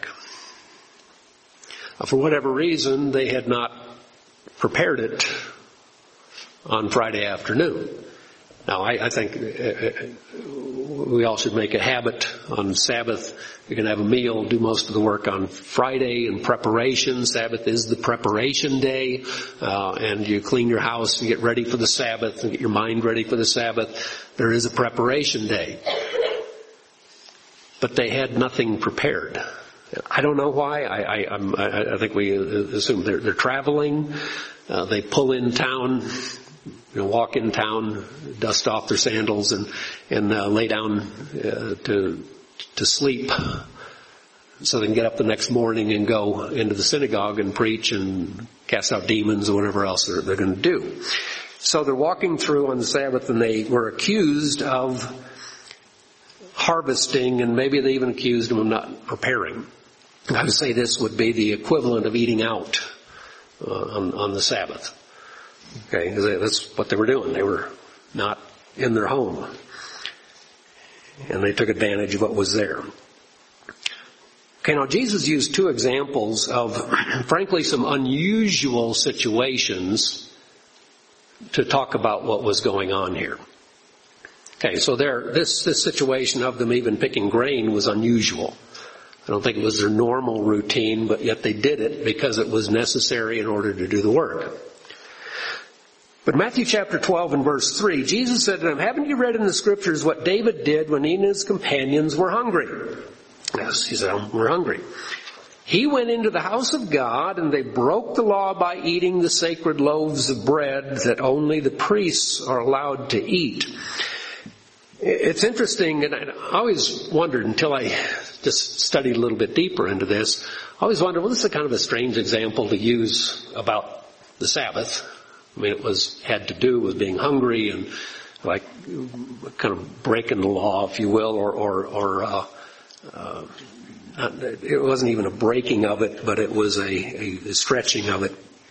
For whatever reason, they had not prepared it on Friday afternoon. Now, I think we all should make a habit on Sabbath. You can have a meal, do most of the work on Friday in preparation. Sabbath is the preparation day. And you clean your house and get ready for the Sabbath and get your mind ready for the Sabbath. There is a preparation day. But they had nothing prepared. I don't know why. I think we assume they're traveling. They pull in town, walk in town, dust off their sandals, and lay down to sleep, so they can get up the next morning and go into the synagogue and preach and cast out demons or whatever else they're going to do. So they're walking through on the Sabbath, and they were accused of harvesting, and maybe they even accused them of not preparing. I would say this would be the equivalent of eating out on the Sabbath. Okay, that's what they were doing. They were not in their home, and they took advantage of what was there. Okay, now Jesus used two examples of, frankly, some unusual situations to talk about what was going on here. Okay, so this situation of them even picking grain was unusual. I don't think it was their normal routine, but yet they did it because it was necessary in order to do the work. But Matthew chapter 12 and verse 3, Jesus said to them, "Haven't you read in the scriptures what David did when he and his companions were hungry?" Yes, he said, "We're hungry. He went into the house of God, and they broke the law by eating the sacred loaves of bread that only the priests are allowed to eat." It's interesting, and I always wondered until I just studied a little bit deeper into this, I always wondered, well, this is kind of a strange example to use about the Sabbath. I mean, had to do with being hungry and like kind of breaking the law, if you will, or it wasn't even a breaking of it, but it was a stretching of it.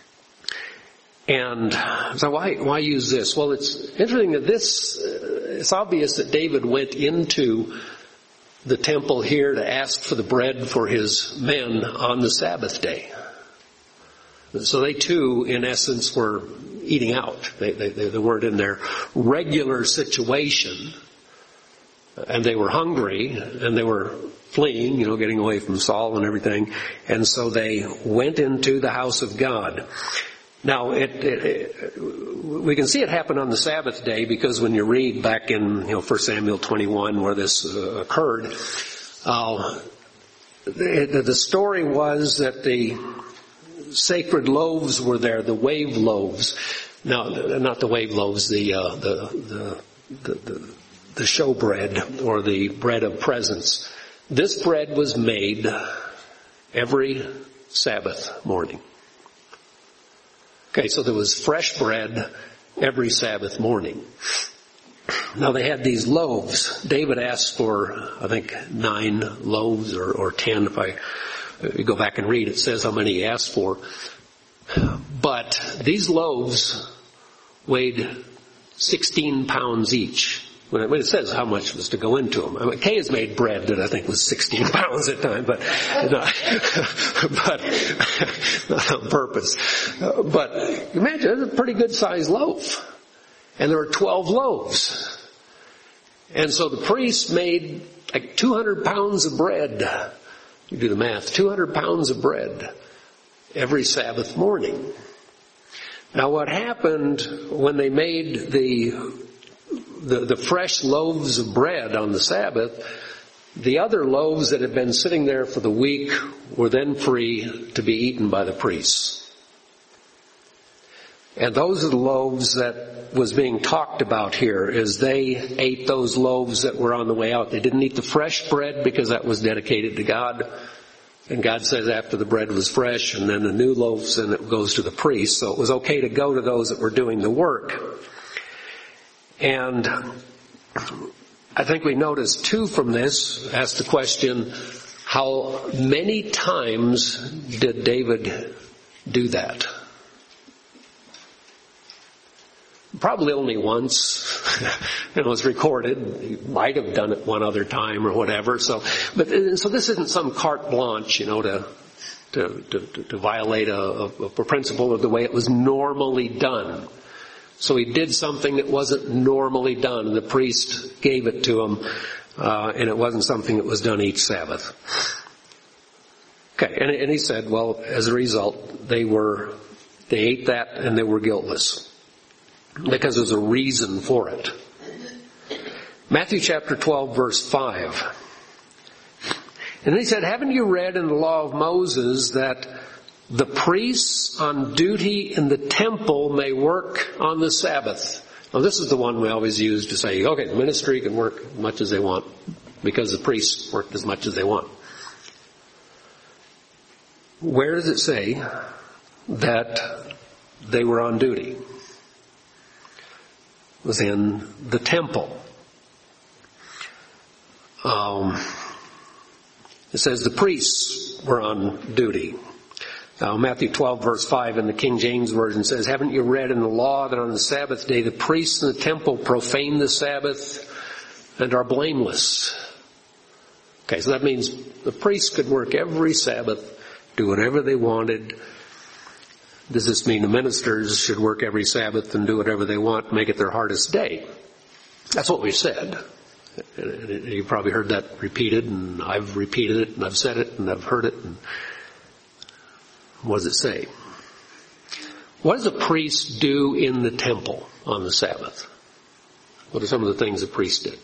And so why use this? Well, it's interesting that it's obvious that David went into the temple here to ask for the bread for his men on the Sabbath day. So they too, in essence, were eating out. They weren't in their regular situation. And they were hungry, and they were fleeing, getting away from Saul and everything. And so they went into the house of God. Now, we can see it happen on the Sabbath day because when you read back in 1 Samuel 21 where this occurred, the story was that the sacred loaves were there, the wave loaves. No, not the wave loaves, the showbread or the bread of presence. This bread was made every Sabbath morning. Okay, so there was fresh bread every Sabbath morning. Now they had these loaves. David asked for, I think, 9 loaves or 10. If you go back and read, it says how many he asked for. But these loaves weighed 16 pounds each. When it says how much was to go into them. I mean, Kay has made bread that I think was 16 pounds at times, but not on purpose. But imagine, it's a pretty good sized loaf. And there were 12 loaves. And so the priest made like 200 pounds of bread. You do the math, 200 pounds of bread every Sabbath morning. Now what happened when they made the fresh loaves of bread on the Sabbath, the other loaves that had been sitting there for the week were then free to be eaten by the priests. And those are the loaves that was being talked about here, is they ate those loaves that were on the way out. They didn't eat the fresh bread because that was dedicated to God. And God says after the bread was fresh and then the new loaves, and it goes to the priests. So it was okay to go to those that were doing the work. And I think we notice too from this, ask the question, how many times did David do that? Probably only once. It was recorded. He might have done it one other time or whatever. So this isn't some carte blanche, to violate a principle of the way it was normally done. So he did something that wasn't normally done, and the priest gave it to him, and it wasn't something that was done each Sabbath. Okay, and he said, well, as a result, they ate that and they were guiltless. Because there's a reason for it. Matthew chapter 12 verse 5. And then he said, haven't you read in the law of Moses that the priests on duty in the temple may work on the Sabbath? Now this is the one we always use to say, okay, the ministry can work as much as they want because the priests work as much as they want. Where does it say that they were on duty? It was in the temple. It says the priests were on duty. Now, Matthew 12 verse 5 in the King James Version says, haven't you read in the law that on the Sabbath day the priests in the temple profane the Sabbath and are blameless? Okay, so that means the priests could work every Sabbath, do whatever they wanted. Does this mean the ministers should work every Sabbath and do whatever they want, make it their hardest day? That's what we said. You've probably heard that repeated, and I've repeated it, and I've said it, and I've heard it. And what does it say? What does a priest do in the temple on the Sabbath? What are some of the things a priest did?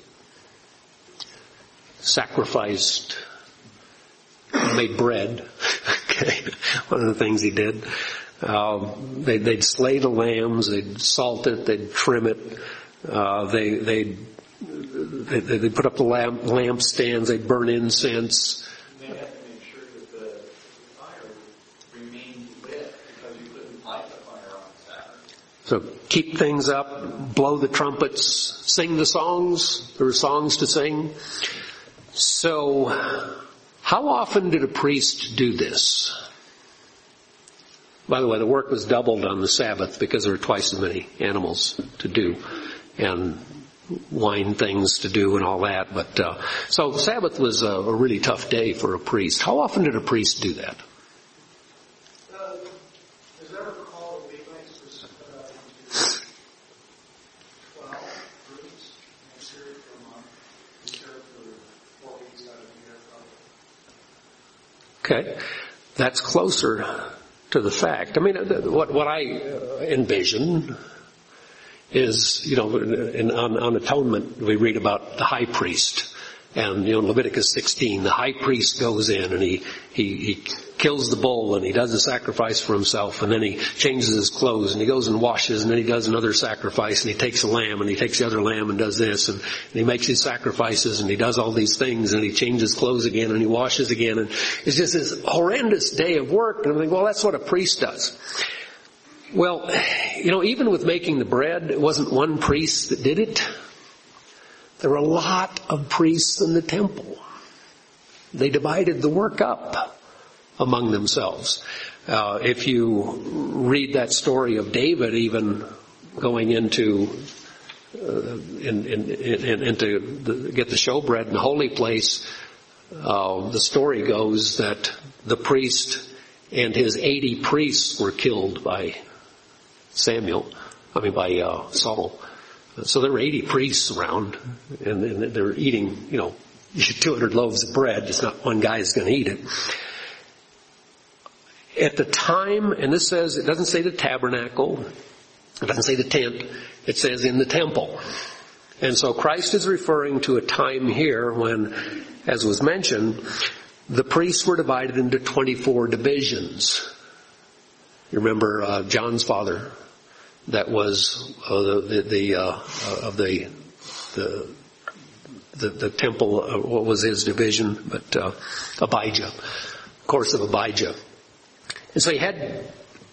Sacrificed, made bread. Okay, one of the things he did. They'd slay the lambs, they'd salt it, they'd trim it, they'd put up the lampstands, they'd burn incense. They had to make sure that the fire remained lit because you couldn't light the fire on Saturday. So keep things up, blow the trumpets, sing the songs. There were songs to sing. So how often did a priest do this? By the way, the work was doubled on the Sabbath because there were twice as many animals to do and wine things to do and all that. But so Sabbath was a really tough day for a priest. How often did a priest do that? As I recall, the Levites was 12 groups and served for a month. He served for 4 weeks out of the year, probably. Okay, that's closer to the fact. I mean, what I envision is, on atonement, we read about the high priest. And, Leviticus 16, the high priest goes in and he kills the bull and he does a sacrifice for himself, and then he changes his clothes and he goes and washes, and then he does another sacrifice, and he takes a lamb and he takes the other lamb and does this, and he makes these sacrifices and he does all these things, and he changes clothes again and he washes again, and it's just this horrendous day of work. And I think, well, that's what a priest does. Well, even with making the bread, it wasn't one priest that did it. There were a lot of priests in the temple. They divided the work up among themselves. If you read that story of David, even going into get the showbread in the holy place, the story goes that the priest and his 80 priests were killed by Saul. So there were 80 priests around, and they were eating, 200 loaves of bread. Just not one guy is going to eat it. At the time, and this says, it doesn't say the tabernacle, it doesn't say the tent, it says in the temple. And so Christ is referring to a time here when, as was mentioned, the priests were divided into 24 divisions. You remember John's father? That was the temple. What was his division? But Abijah, course of Abijah. And so he had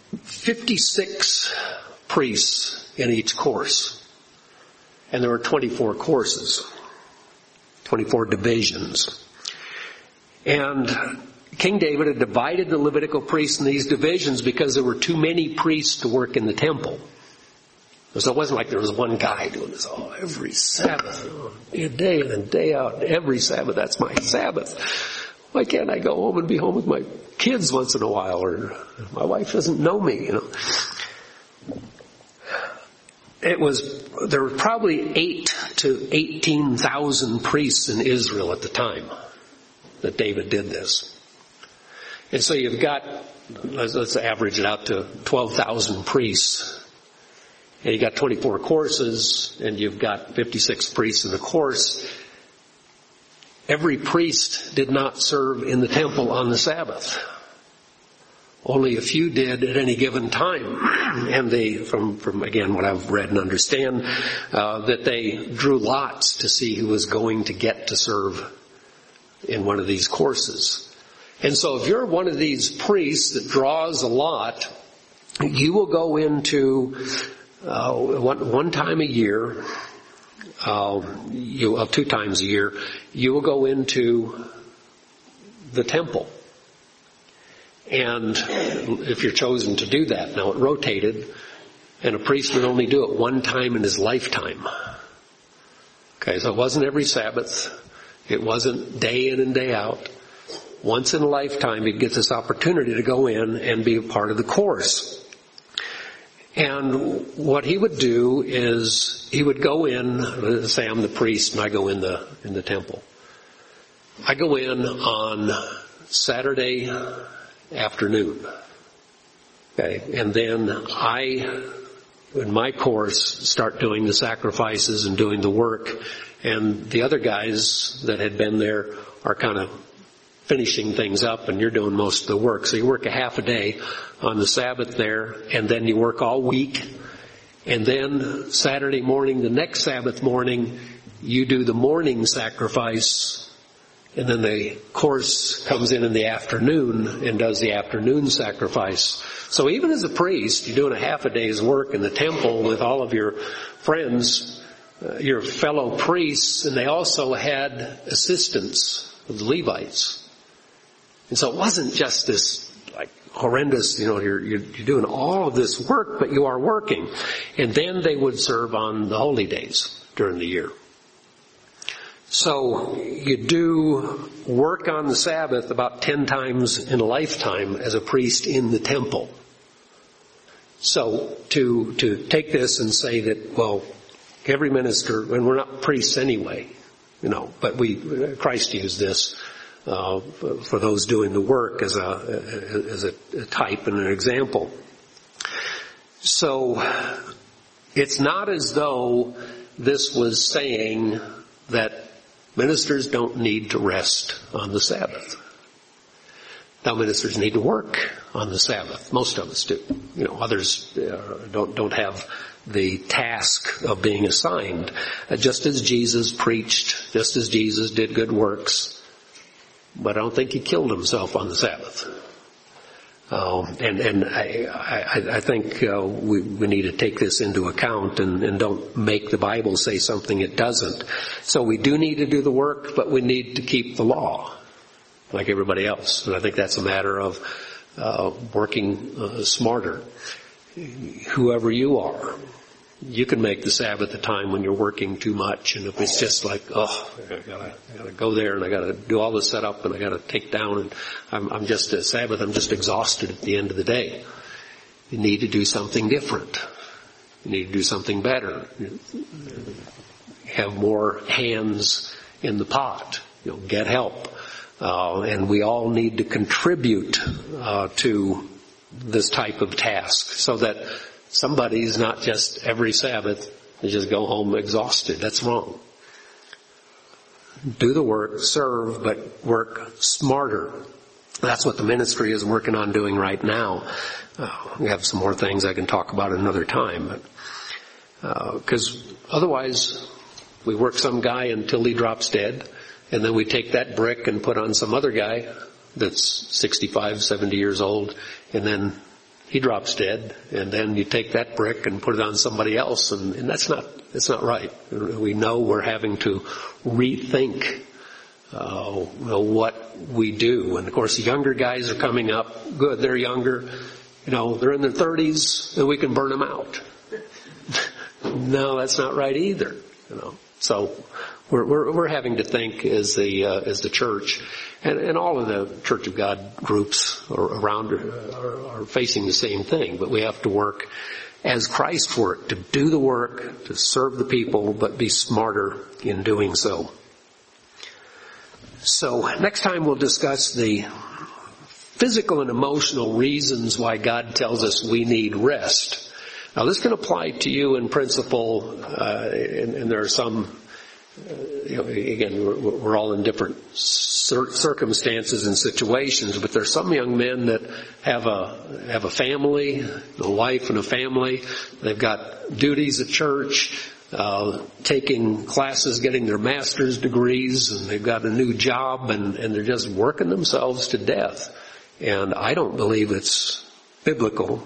56 priests in each course, and there were 24 courses, 24 divisions, and King David had divided the Levitical priests in these divisions because there were too many priests to work in the temple. So it wasn't like there was one guy doing this every Sabbath, day in and day out, every Sabbath. That's my Sabbath. Why can't I go home and be home with my kids once in a while, or my wife doesn't know me, There were probably 8,000 to 18,000 priests in Israel at the time that David did this. And so you've got, let's average it out to 12,000 priests. And you got 24 courses, and you've got 56 priests in the course. Every priest did not serve in the temple on the Sabbath. Only a few did at any given time. And they, from again what I've read and understand, that they drew lots to see who was going to get to serve in one of these courses. And so if you're one of these priests that draws a lot, you will go into one time a year, 2 times a year, you will go into the temple. And if you're chosen to do that, now it rotated, and a priest would only do it one time in his lifetime. Okay, so it wasn't every Sabbath. It wasn't day in and day out. Once in a lifetime, he'd get this opportunity to go in and be a part of the course. And what he would do is he would go in, say I'm the priest and I go in the temple. I go in on Saturday afternoon. Okay, and then I, in my course, start doing the sacrifices and doing the work, and the other guys that had been there are kind of finishing things up, and you're doing most of the work. So you work a half a day on the Sabbath there, and then you work all week, and then Saturday morning, the next Sabbath morning, you do the morning sacrifice, And then the course comes in the afternoon and does the afternoon sacrifice. So even as a priest, you're doing a half a day's work in the temple with all of your friends, your fellow priests, and they also had assistants of the Levites. And so it wasn't just this like horrendous, you're doing all of this work, but you are working. And then they would serve on the holy days during the year. So you do work on the Sabbath about 10 times in a lifetime as a priest in the temple. So to take this and say that, well, every minister, and we're not priests anyway, but Christ used this for those doing the work as a type and an example. So it's not as though this was saying that ministers don't need to rest on the Sabbath. Now, ministers need to work on the Sabbath. Most of us do. Others don't have the task of being assigned. Just as Jesus preached, just as Jesus did good works, but I don't think he killed himself on the Sabbath. And I think we need to take this into account and don't make the Bible say something it doesn't. So we do need to do the work, but we need to keep the law like everybody else. And I think that's a matter of working smarter. Whoever you are, you can make the Sabbath a time when you're working too much, and if it's just like, I gotta go there and I gotta do all the setup and I gotta take down, and I'm just at Sabbath, I'm just exhausted at the end of the day. You need to do something different. You need to do something better. Have more hands in the pot. Get help. And we all need to contribute to this type of task so that somebody's not just every Sabbath, they just go home exhausted. That's wrong. Do the work, serve, but work smarter. That's what the ministry is working on doing right now. We have some more things I can talk about another time. Because otherwise, we work some guy until he drops dead, and then we take that brick and put on some other guy that's 65, 70 years old, and then he drops dead, and then you take that brick and put it on somebody else, and that's not right. We know we're having to rethink what we do. And of course, the younger guys are coming up. Good, they're younger. They're in their 30s, and we can burn them out. No, that's not right either. So we're having to think as the church, and all of the Church of God groups around are facing the same thing. But we have to work as Christ worked, to do the work, to serve the people, but be smarter in doing so. So next time we'll discuss the physical and emotional reasons why God tells us we need rest. Now this can apply to you in principle, and there are some, again, we're all in different circumstances and situations, but there's some young men that have a family, a wife and a family. They've got duties at church, taking classes, getting their master's degrees, and they've got a new job, and they're just working themselves to death. And I don't believe it's biblical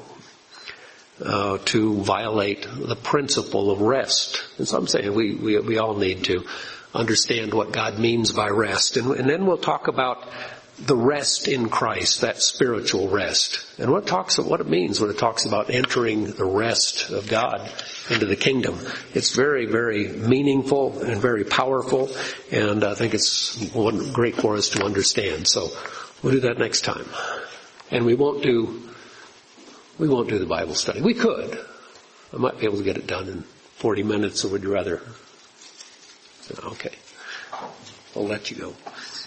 to violate the principle of rest. And so I'm saying we all need to understand what God means by rest. And then we'll talk about the rest in Christ, that spiritual rest. And what it means when it talks about entering the rest of God into the kingdom. It's very, very meaningful and very powerful, and I think it's great for us to understand. So we'll do that next time. And we won't do the Bible study. We could. I might be able to get it done in 40 minutes, or would you rather? Okay. I'll let you go.